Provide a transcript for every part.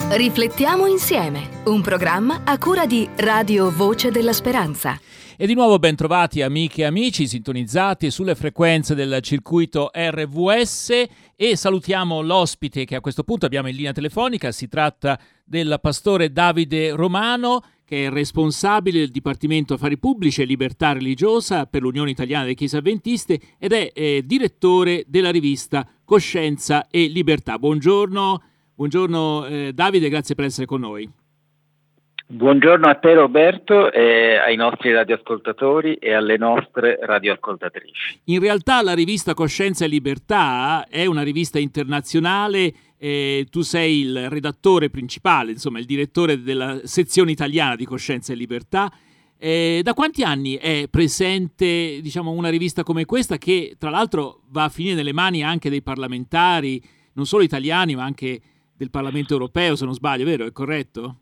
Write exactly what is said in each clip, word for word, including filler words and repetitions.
Riflettiamo insieme, un programma a cura di Radio Voce della Speranza. E di nuovo ben trovati amiche e amici sintonizzati sulle frequenze del circuito R V S e salutiamo l'ospite che a questo punto abbiamo in linea telefonica. Si tratta del pastore Davide Romano, che è responsabile del Dipartimento Affari Pubblici e Libertà Religiosa per l'Unione Italiana delle Chiese Adventiste ed è eh, direttore della rivista Coscienza e Libertà. Buongiorno, buongiorno eh, Davide, grazie per essere con noi. Buongiorno a te Roberto e ai nostri radioascoltatori e alle nostre radioascoltatrici. In realtà la rivista Coscienza e Libertà è una rivista internazionale, eh, tu sei il redattore principale, insomma il direttore della sezione italiana di Coscienza e Libertà. Eh, da quanti anni è presente, diciamo, una rivista come questa che tra l'altro va a finire nelle mani anche dei parlamentari, non solo italiani ma anche del Parlamento europeo, se non sbaglio, vero? È corretto?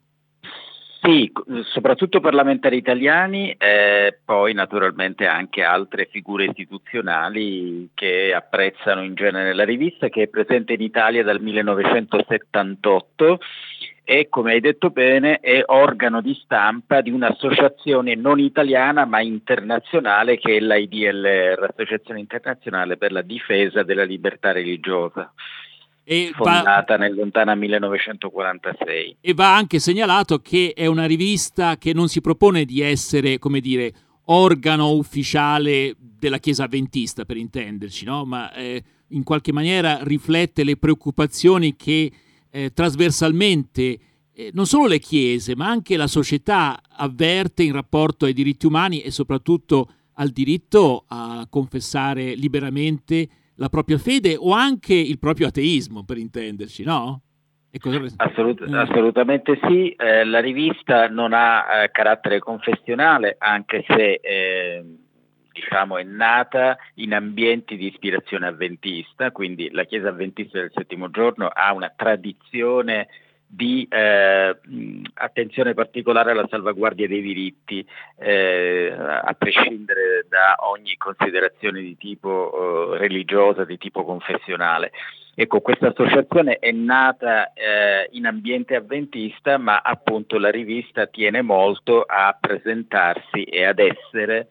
Sì, soprattutto parlamentari italiani e poi naturalmente anche altre figure istituzionali che apprezzano in genere la rivista, che è presente in Italia dal millenovecentosettantotto e, come hai detto bene, è organo di stampa di un'associazione non italiana ma internazionale che è l'I D L R, Associazione Internazionale per la Difesa della Libertà Religiosa. E fondata va, nel lontano millenovecentoquarantasei. E va anche segnalato che è una rivista che non si propone di essere, come dire, organo ufficiale della Chiesa Adventista, per intenderci, no? Ma eh, in qualche maniera riflette le preoccupazioni che eh, trasversalmente eh, non solo le chiese, ma anche la società avverte in rapporto ai diritti umani e soprattutto al diritto a confessare liberamente la propria fede o anche il proprio ateismo, per intenderci, no? Cosa... Assolut- assolutamente sì, eh, la rivista non ha eh, carattere confessionale, anche se eh, diciamo è nata in ambienti di ispirazione avventista, quindi la Chiesa Adventista del Settimo Giorno ha una tradizione di eh, attenzione particolare alla salvaguardia dei diritti, eh, a prescindere da ogni considerazione di tipo eh, religiosa, di tipo confessionale. Ecco, questa associazione è nata eh, in ambiente avventista, ma appunto la rivista tiene molto a presentarsi e ad essere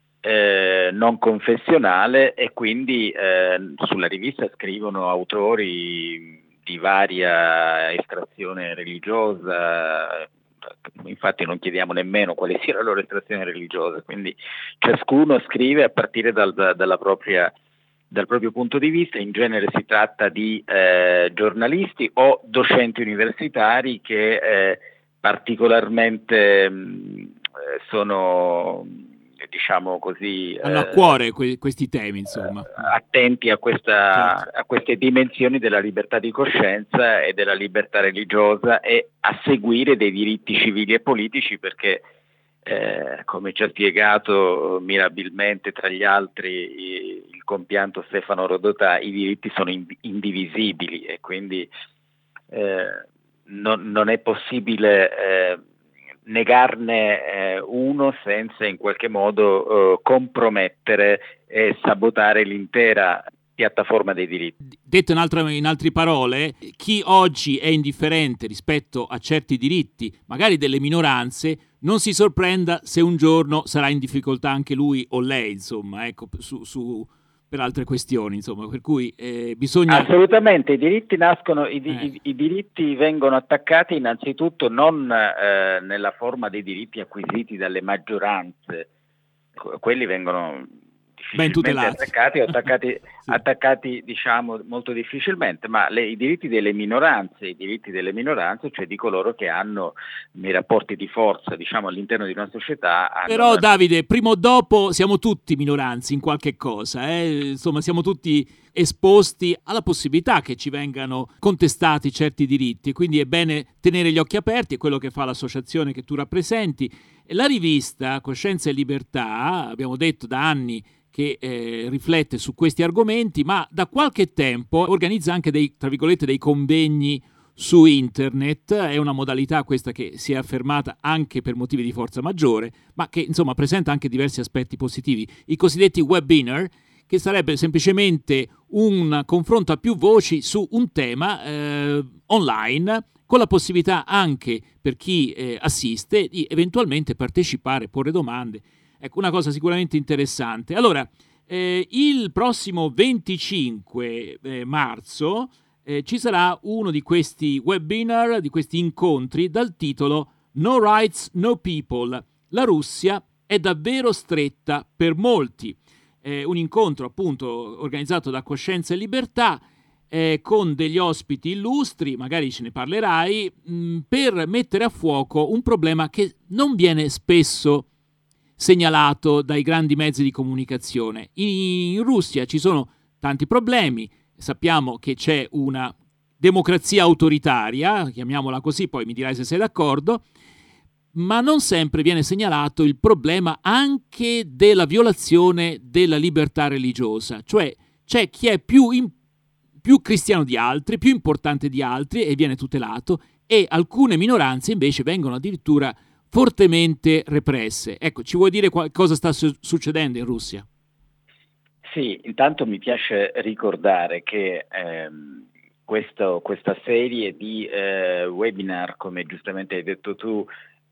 eh, non confessionale e quindi eh, sulla rivista scrivono autori di varia estrazione religiosa, infatti non chiediamo nemmeno quale sia la loro estrazione religiosa, quindi ciascuno scrive a partire dal, dalla propria, dal proprio punto di vista. In genere si tratta di eh, giornalisti o docenti universitari che eh, particolarmente mh, sono, diciamo così, hanno a cuore que- questi temi, insomma, attenti a questa certo. a queste dimensioni della libertà di coscienza e della libertà religiosa e a seguire dei diritti civili e politici, perché eh, come ci ha spiegato mirabilmente tra gli altri il compianto Stefano Rodotà, i diritti sono indivisibili e quindi eh, non, non è possibile eh, negarne eh, uno senza in qualche modo eh, compromettere e sabotare l'intera piattaforma dei diritti. Detto in, altre, in altre parole, chi oggi è indifferente rispetto a certi diritti, magari delle minoranze, non si sorprenda se un giorno sarà in difficoltà anche lui o lei, insomma, ecco, su... su per altre questioni, insomma, per cui eh, bisogna... Assolutamente, i diritti nascono, i, eh. i, i diritti vengono attaccati innanzitutto non eh, nella forma dei diritti acquisiti dalle maggioranze, quelli vengono ben tutelati, attaccati o attaccati, sì. attaccati diciamo molto difficilmente, ma le, i diritti delle minoranze, i diritti delle minoranze, cioè di coloro che hanno nei rapporti di forza, diciamo, all'interno di una società. Però una... Davide, prima o dopo siamo tutti minoranze in qualche cosa, eh? Insomma siamo tutti esposti alla possibilità che ci vengano contestati certi diritti, quindi è bene tenere gli occhi aperti, è quello che fa l'associazione che tu rappresenti. La rivista Coscienza e Libertà, abbiamo detto da anni che eh, riflette su questi argomenti, ma da qualche tempo organizza anche dei, tra virgolette, dei convegni su internet. È una modalità questa che si è affermata anche per motivi di forza maggiore, ma che insomma presenta anche diversi aspetti positivi. I cosiddetti webinar, che sarebbe semplicemente un confronto a più voci su un tema eh, online, con la possibilità anche per chi eh, assiste di eventualmente partecipare, porre domande. Ecco, una cosa sicuramente interessante. Allora, eh, il prossimo venticinque eh, marzo eh, ci sarà uno di questi webinar, di questi incontri dal titolo No Rights, No People. La Russia è davvero stretta per molti. Eh, un incontro appunto organizzato da Coscienza e Libertà eh, con degli ospiti illustri, magari ce ne parlerai, mh, per mettere a fuoco un problema che non viene spesso segnalato dai grandi mezzi di comunicazione. In, in Russia ci sono tanti problemi, sappiamo che c'è una democrazia autoritaria, chiamiamola così, poi mi dirai se sei d'accordo, ma non sempre viene segnalato il problema anche della violazione della libertà religiosa, cioè c'è chi è più, in, più cristiano di altri, più importante di altri e viene tutelato, e alcune minoranze invece vengono addirittura fortemente represse. Ecco, ci vuoi dire qual- cosa sta su- succedendo in Russia? Sì, intanto mi piace ricordare che ehm, questo, questa serie di eh, webinar, come giustamente hai detto tu,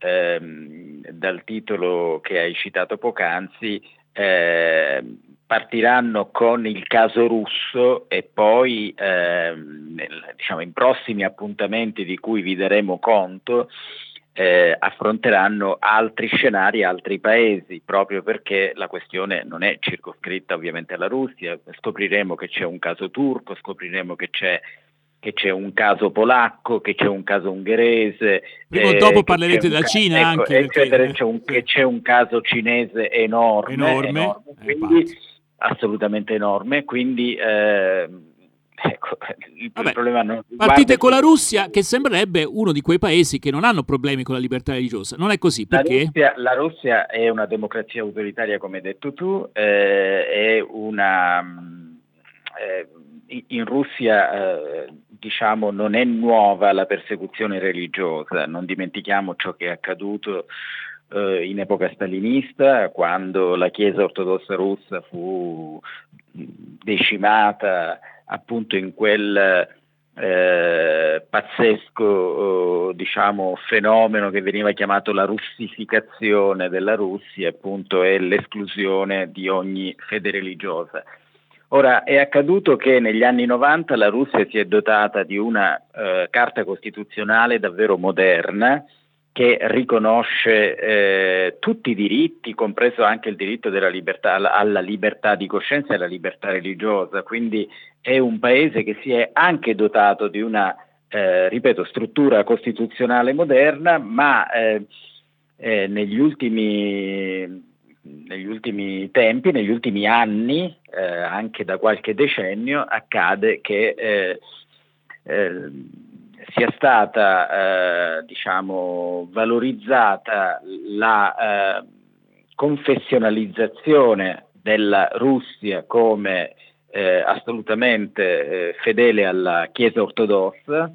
ehm, dal titolo che hai citato poc'anzi, eh, partiranno con il caso russo e poi ehm, nel, diciamo, in prossimi appuntamenti di cui vi daremo conto Eh, affronteranno altri scenari, altri paesi, proprio perché la questione non è circoscritta ovviamente alla Russia. Scopriremo che c'è un caso turco, scopriremo che c'è, che c'è un caso polacco, che c'è un caso ungherese. Prima o eh, dopo che parlerete c'è della ca- Cina ecco, anche, eccetera, perché, c'è un, eh, che c'è un caso cinese enorme, enorme, enorme eh, quindi infatti. assolutamente enorme, quindi eh, ecco, il, il Vabbè, problema non partite riguarda con la solo Russia, che sembrerebbe uno di quei paesi che non hanno problemi con la libertà religiosa. Non è così, La perché? Russia, la Russia è una democrazia autoritaria, come hai detto tu, eh, è una, mh, eh, in Russia eh, diciamo non è nuova la persecuzione religiosa, non dimentichiamo ciò che è accaduto eh, in epoca stalinista, quando la Chiesa ortodossa russa fu decimata appunto in quel Eh, pazzesco eh, diciamo fenomeno che veniva chiamato la russificazione della Russia, appunto è l'esclusione di ogni fede religiosa. Ora è accaduto che negli anni novanta la Russia si è dotata di una eh, carta costituzionale davvero moderna, che riconosce eh, tutti i diritti, compreso anche il diritto della libertà, alla libertà di coscienza e alla libertà religiosa. Quindi è un paese che si è anche dotato di una, eh, ripeto, struttura costituzionale moderna, ma eh, eh, negli ultimi, negli ultimi tempi, negli ultimi anni, eh, anche da qualche decennio, accade che eh, eh, sia stata eh, diciamo valorizzata la eh, confessionalizzazione della Russia come eh, assolutamente eh, fedele alla Chiesa ortodossa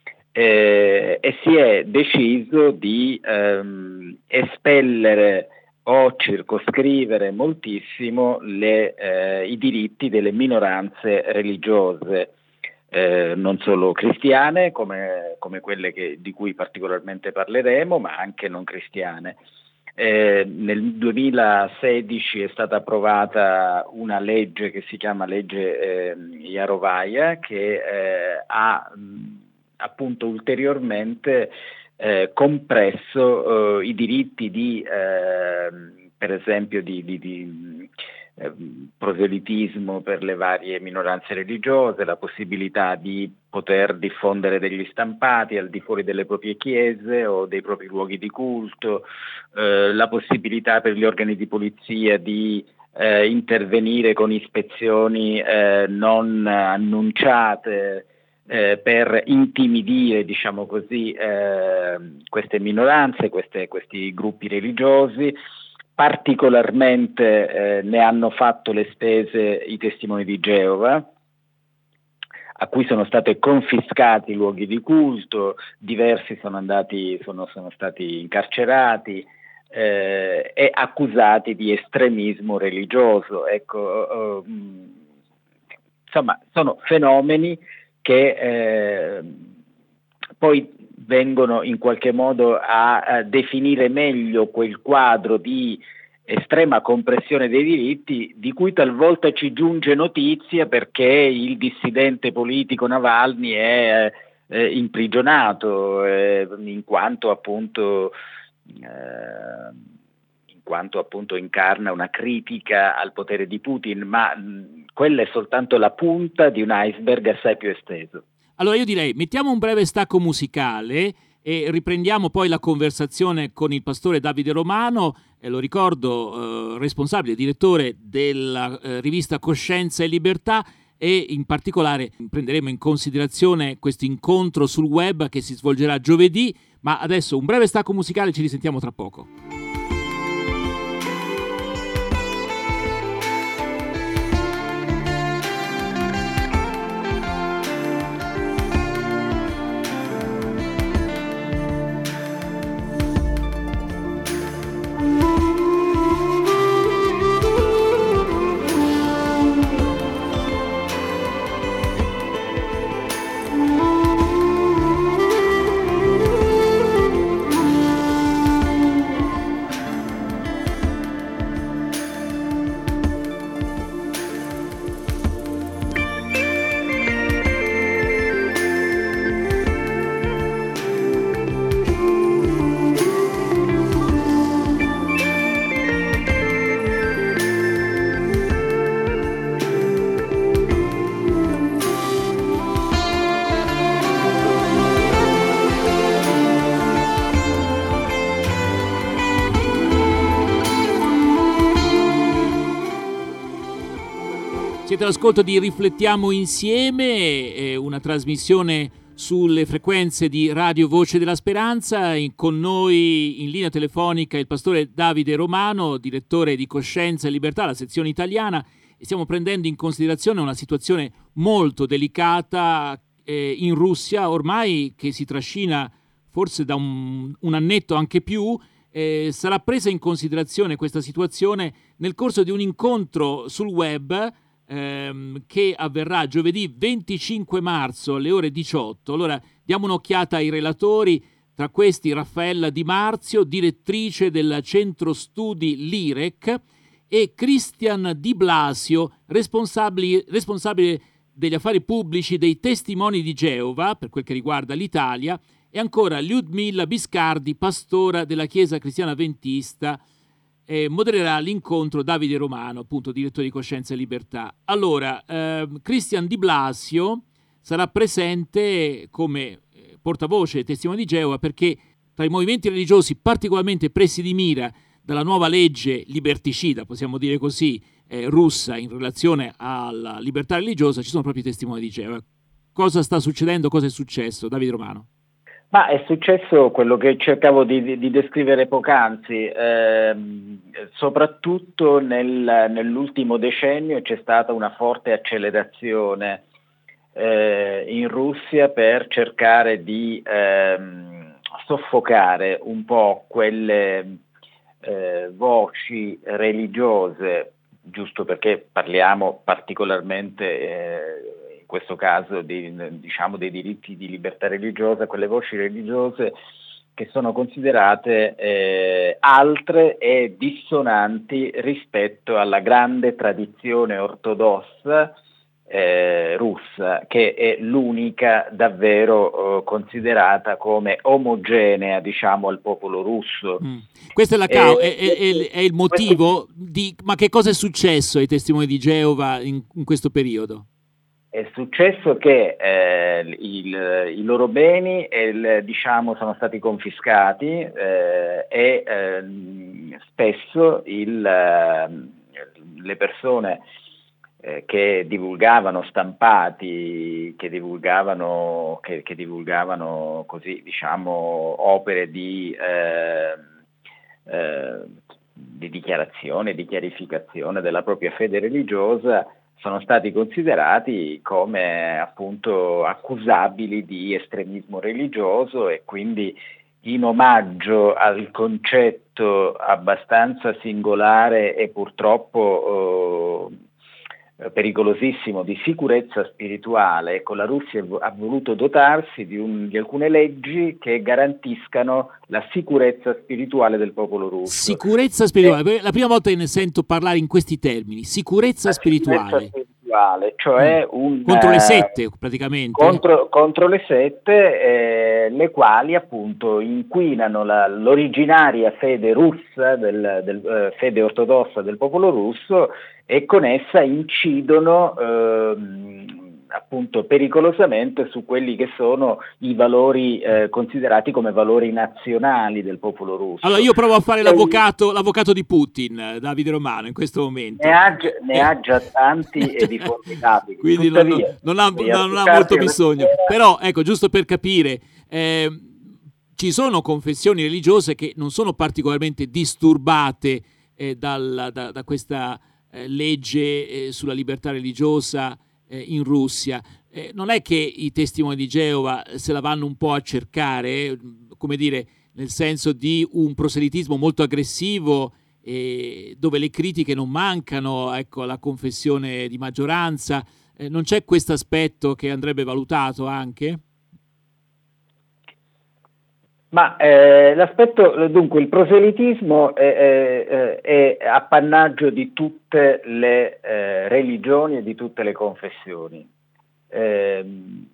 eh, e si è deciso di ehm, espellere o circoscrivere moltissimo le, eh, i diritti delle minoranze religiose. Eh, non solo cristiane come, come quelle che, di cui particolarmente parleremo, ma anche non cristiane. Eh, nel duemilasedici è stata approvata una legge che si chiama legge eh, Yarovaya, che eh, ha mh, appunto ulteriormente eh, compresso eh, i diritti di, eh, per esempio, di, di, di Eh, proselitismo per le varie minoranze religiose, la possibilità di poter diffondere degli stampati al di fuori delle proprie chiese o dei propri luoghi di culto, eh, la possibilità per gli organi di polizia di eh, intervenire con ispezioni eh, non annunciate eh, per intimidire, diciamo così, eh, queste minoranze, queste, questi gruppi religiosi. Particolarmente eh, ne hanno fatto le spese i testimoni di Geova, a cui sono stati confiscati i luoghi di culto, diversi sono andati, sono, sono stati incarcerati eh, e accusati di estremismo religioso. Ecco, eh, insomma, sono fenomeni che eh, poi vengono in qualche modo a, a definire meglio quel quadro di estrema compressione dei diritti di cui talvolta ci giunge notizia perché il dissidente politico Navalny è eh, imprigionato eh, in quanto appunto eh, in quanto appunto incarna una critica al potere di Putin, ma mh, quella è soltanto la punta di un iceberg assai più esteso. Allora io direi mettiamo un breve stacco musicale e riprendiamo poi la conversazione con il pastore Davide Romano, eh, lo ricordo, eh, responsabile, direttore della eh, rivista Coscienza e Libertà, e in particolare prenderemo in considerazione questo incontro sul web che si svolgerà giovedì, ma adesso un breve stacco musicale, ci risentiamo tra poco. Siete all'ascolto di Riflettiamo Insieme, eh, una trasmissione sulle frequenze di Radio Voce della Speranza. Con noi in linea telefonica il pastore Davide Romano, direttore di Coscienza e Libertà, la sezione italiana, e stiamo prendendo in considerazione una situazione molto delicata eh, in Russia, ormai che si trascina forse da un, un annetto anche più. Eh, sarà presa in considerazione questa situazione nel corso di un incontro sul web Ehm, che avverrà giovedì venticinque marzo alle ore diciotto. Allora diamo un'occhiata ai relatori, tra questi Raffaella Di Marzio, direttrice del centro studi L'I R E C, e Christian Di Blasio, responsabile, responsabile degli affari pubblici dei Testimoni di Geova per quel che riguarda l'Italia, e ancora Lyudmila Biscardi, pastora della Chiesa Cristiana Adventista. Eh, modererà l'incontro Davide Romano, appunto direttore di Coscienza e Libertà. Allora, eh, Christian Di Blasio sarà presente come eh, portavoce dei Testimoni di Geova, perché tra i movimenti religiosi particolarmente presi di mira dalla nuova legge liberticida, possiamo dire così, eh, russa in relazione alla libertà religiosa, ci sono proprio i Testimoni di Geova. Cosa sta succedendo? Cosa è successo? Davide Romano. Ma è successo quello che cercavo di, di descrivere poc'anzi, eh, soprattutto nel, nell'ultimo decennio c'è stata una forte accelerazione eh, in Russia per cercare di eh, soffocare un po' quelle eh, voci religiose, giusto perché parliamo particolarmente eh, in questo caso di, diciamo dei diritti di libertà religiosa, quelle voci religiose che sono considerate eh, altre e dissonanti rispetto alla grande tradizione ortodossa eh, russa, che è l'unica davvero eh, considerata come omogenea, diciamo, al popolo russo. Mm. Questo è, la cau- eh, è, è, è il motivo di... Ma che cosa è successo ai Testimoni di Geova in, in questo periodo? È successo che eh, il, i loro beni eh, diciamo, sono stati confiscati eh, e eh, spesso il, eh, le persone eh, che divulgavano stampati, che divulgavano, che, che divulgavano così, diciamo, opere di, eh, eh, di dichiarazione, di chiarificazione della propria fede religiosa, sono stati considerati come appunto accusabili di estremismo religioso, e quindi in omaggio al concetto abbastanza singolare e purtroppo pericolosissimo di sicurezza spirituale. Ecco, la Russia ha voluto dotarsi di, un, di alcune leggi che garantiscano la sicurezza spirituale del popolo russo. Sicurezza spirituale, eh, la prima volta che ne sento parlare in questi termini, sicurezza spirituale. Sicurezza spirituale, cioè mm. un... Contro le sette, praticamente. Contro, contro le sette, eh, le quali appunto inquinano la, l'originaria fede russa, del, del, eh, fede ortodossa del popolo russo, e con essa incidono eh, appunto pericolosamente su quelli che sono i valori eh, considerati come valori nazionali del popolo russo. Allora io provo a fare l'avvocato, l'avvocato di Putin, Davide Romano, in questo momento. Ne ha, ne ha già tanti e di formidabili. Quindi non, non, non, ha, non ha molto bisogno. Però ecco, giusto per capire, eh, ci sono confessioni religiose che non sono particolarmente disturbate eh, dal, da, da questa eh, legge eh, sulla libertà religiosa eh, in Russia. Eh, non è che i testimoni di Geova se la vanno un po' a cercare, eh, come dire, nel senso di un proselitismo molto aggressivo, eh, dove le critiche non mancano, ecco, alla confessione di maggioranza. Eh, non c'è questo aspetto che andrebbe valutato anche? Ma eh, l'aspetto, dunque, il proselitismo è, è, è appannaggio di tutte le eh, religioni e di tutte le confessioni. Eh,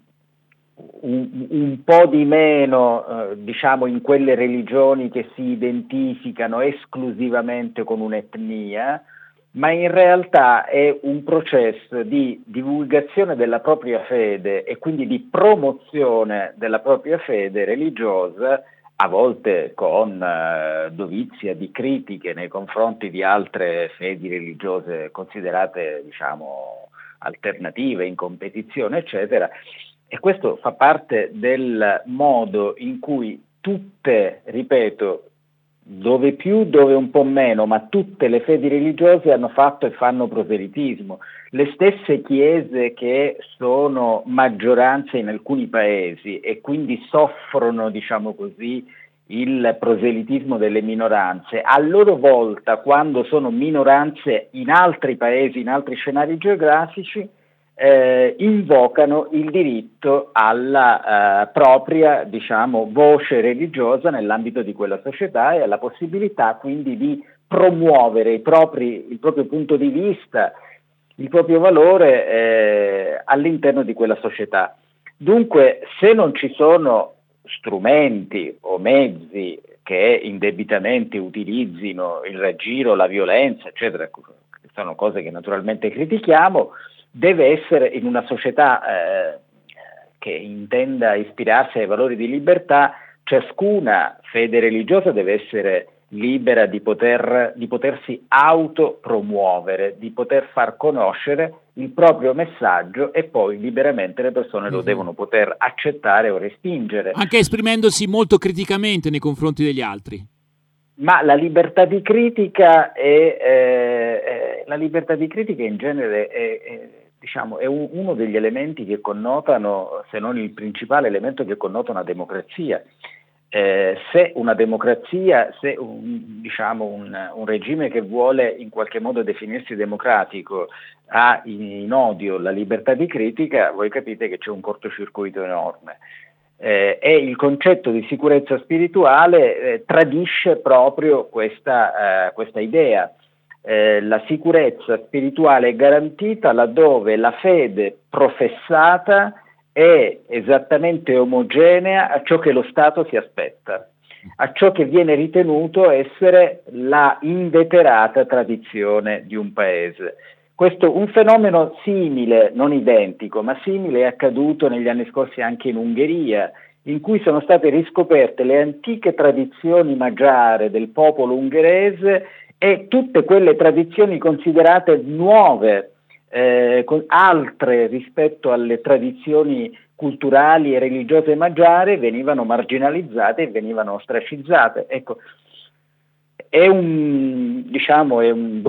un, un po' di meno, eh, diciamo, in quelle religioni che si identificano esclusivamente con un'etnia, ma in realtà è un processo di divulgazione della propria fede e quindi di promozione della propria fede religiosa, a volte con eh, dovizia di critiche nei confronti di altre fedi religiose considerate, diciamo, alternative, in competizione, eccetera. E questo fa parte del modo in cui tutte, ripeto, dove più, dove un po' meno, ma tutte le fedi religiose hanno fatto e fanno proselitismo. Le stesse chiese che sono maggioranza in alcuni paesi e quindi soffrono, diciamo così, il proselitismo delle minoranze, a loro volta, quando sono minoranze in altri paesi, in altri scenari geografici, Eh, invocano il diritto alla eh, propria, diciamo, voce religiosa nell'ambito di quella società e alla possibilità quindi di promuovere i propri, il proprio punto di vista, il proprio valore eh, all'interno di quella società. Dunque, se non ci sono strumenti o mezzi che indebitamente utilizzino il raggiro, la violenza, eccetera, che sono cose che naturalmente critichiamo, deve essere in una società eh, che intenda ispirarsi ai valori di libertà, ciascuna fede religiosa deve essere libera di poter di potersi autopromuovere, di poter far conoscere il proprio messaggio e poi liberamente le persone lo mm-hmm. devono poter accettare o respingere. Anche esprimendosi molto criticamente nei confronti degli altri. Ma la libertà di critica è, eh, è la libertà di critica in genere è, è diciamo è un, uno degli elementi che connotano, se non il principale elemento che connota una democrazia. Eh, se una democrazia, se un, diciamo un, un regime che vuole in qualche modo definirsi democratico ha in, in odio la libertà di critica, voi capite che c'è un cortocircuito enorme. Eh, e il concetto di sicurezza spirituale eh, tradisce proprio questa, eh, questa idea. Eh, la sicurezza spirituale è garantita laddove la fede professata è esattamente omogenea a ciò che lo Stato si aspetta, a ciò che viene ritenuto essere la inveterata tradizione di un paese. Questo, un fenomeno simile, non identico, ma simile è accaduto negli anni scorsi anche in Ungheria, in cui sono state riscoperte le antiche tradizioni magiare del popolo ungherese e tutte quelle tradizioni considerate nuove, eh, altre rispetto alle tradizioni culturali e religiose magiare, venivano marginalizzate e venivano ostracizzate. Ecco, è un, diciamo, è un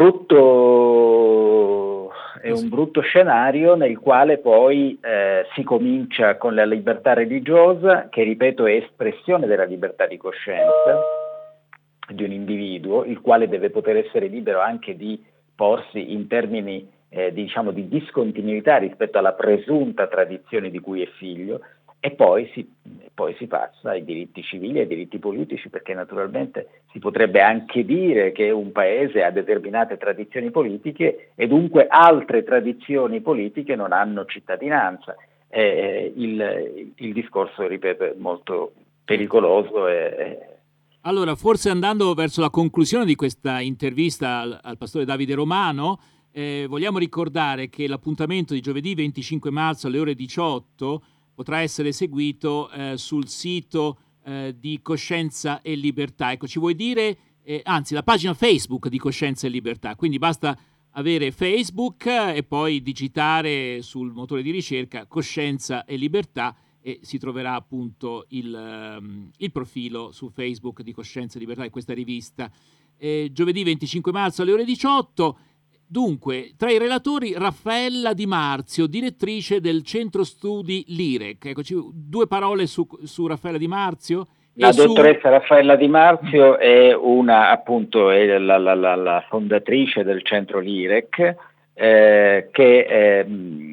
brutto, è un brutto scenario nel quale poi eh, si comincia con la libertà religiosa, che ripeto è espressione della libertà di coscienza di un individuo, il quale deve poter essere libero anche di porsi in termini eh, diciamo di discontinuità rispetto alla presunta tradizione di cui è figlio, e poi si, poi si passa ai diritti civili e ai diritti politici, perché naturalmente si potrebbe anche dire che un paese ha determinate tradizioni politiche e dunque altre tradizioni politiche non hanno cittadinanza. Eh, il, il discorso, ripeto, è molto pericoloso. E, allora, forse andando verso la conclusione di questa intervista al, al pastore Davide Romano, eh, vogliamo ricordare che l'appuntamento di giovedì venticinque marzo alle ore diciotto potrà essere seguito eh, sul sito eh, di Coscienza e Libertà. Ecco, ci vuoi dire, eh, anzi, la pagina Facebook di Coscienza e Libertà, quindi basta avere Facebook e poi digitare sul motore di ricerca Coscienza e Libertà e si troverà appunto il, um, il profilo su Facebook di Coscienza e Libertà di questa rivista. Eh, giovedì venticinque marzo alle ore diciotto. Dunque, tra i relatori Raffaella Di Marzio, direttrice del Centro Studi L'Irec. Eccoci, due parole su, su Raffaella Di Marzio. La su... dottoressa Raffaella Di Marzio è una, appunto, è la, la, la, la fondatrice del Centro L'Irec, eh, che eh,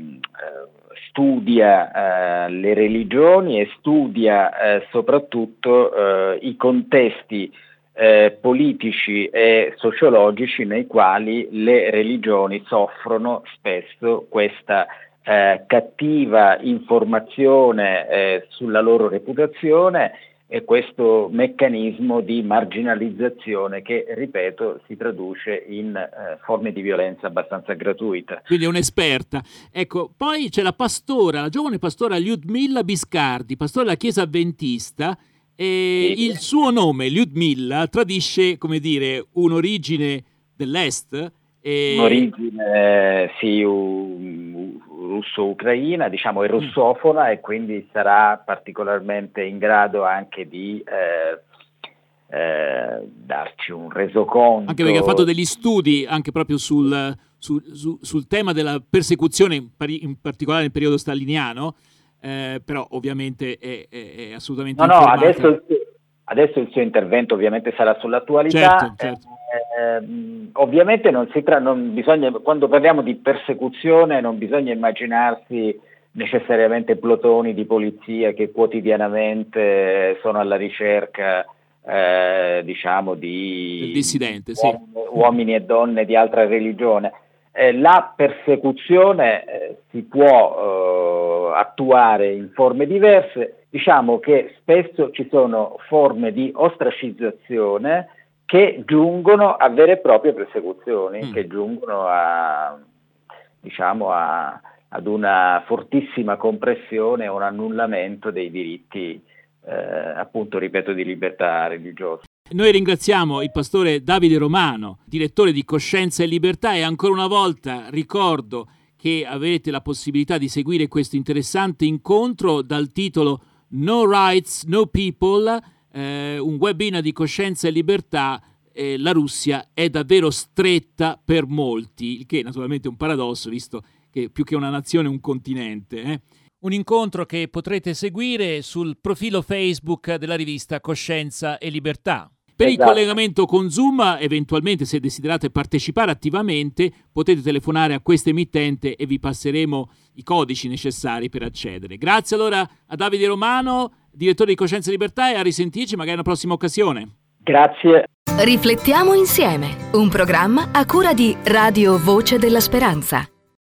studia eh, le religioni e studia eh, soprattutto eh, i contesti Eh, politici e sociologici nei quali le religioni soffrono spesso questa eh, cattiva informazione eh, sulla loro reputazione e questo meccanismo di marginalizzazione che, ripeto, si traduce in eh, forme di violenza abbastanza gratuita. Quindi è un'esperta. Ecco, poi c'è la pastora, la giovane pastora Lyudmila Biscardi, pastore della Chiesa Adventista. E il suo nome, Lyudmila, tradisce, come dire, un'origine dell'est. E... Un'origine, sì, russo-ucraina, diciamo, è russofona mm. e quindi sarà particolarmente in grado anche di eh, eh, darci un resoconto. Anche perché ha fatto degli studi anche proprio sul, sul, sul, sul tema della persecuzione, in, pari, in particolare nel periodo staliniano. Eh, però ovviamente è, è, è assolutamente no informata. no adesso il, suo, adesso il suo intervento ovviamente sarà sull'attualità. Certo, certo. Eh, ovviamente non si tra, non bisogna, quando parliamo di persecuzione non bisogna immaginarsi necessariamente plotoni di polizia che quotidianamente sono alla ricerca eh, diciamo di del dissidente, uomini, sì. uomini e donne di altra religione. Eh, la persecuzione eh, si può eh, attuare in forme diverse, diciamo che spesso ci sono forme di ostracizzazione che giungono a vere e proprie persecuzioni, mm. che giungono a, diciamo, a, ad una fortissima compressione o un annullamento dei diritti, eh, appunto, ripeto, di libertà religiosa. Noi ringraziamo il pastore Davide Romano, direttore di Coscienza e Libertà, e ancora una volta ricordo che avete la possibilità di seguire questo interessante incontro dal titolo No Rights, No People, eh, un webinar di Coscienza e Libertà. Eh, la Russia è davvero stretta per molti, il che naturalmente è un paradosso, visto che più che una nazione è un continente. Eh. Un incontro che potrete seguire sul profilo Facebook della rivista Coscienza e Libertà. Per esatto. Il collegamento con Zoom, eventualmente se desiderate partecipare attivamente, potete telefonare a questa emittente e vi passeremo i codici necessari per accedere. Grazie allora a Davide Romano, direttore di Coscienza e Libertà, e a risentirci magari in una prossima occasione. Grazie. Riflettiamo insieme, un programma a cura di Radio Voce della Speranza.